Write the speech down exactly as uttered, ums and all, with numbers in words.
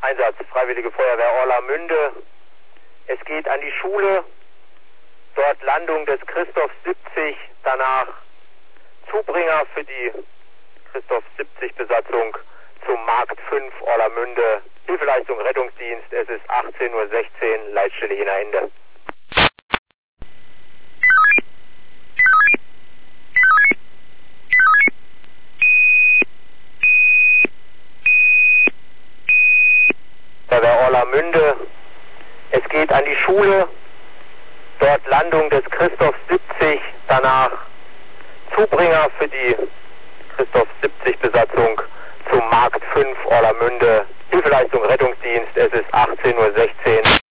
Einsatz, Freiwillige Feuerwehr Orlamünde. Es geht an die Schule, dort Landung des Christoph siebzig, danach Zubringer für die Christoph siebzig Besatzung zum Markt fünf Orlamünde. Hilfeleistung Rettungsdienst, es ist achtzehn Uhr sechzehn, Leitstelle Jena Ende. Feuerwehr Orlamünde. Es geht an die Schule, dort Landung des Christoph siebzig, danach Zubringer für die Christoph siebzig Besatzung zum Markt fünf Orlamünde. Hilfeleistung Rettungsdienst, es ist achtzehn Uhr sechzehn.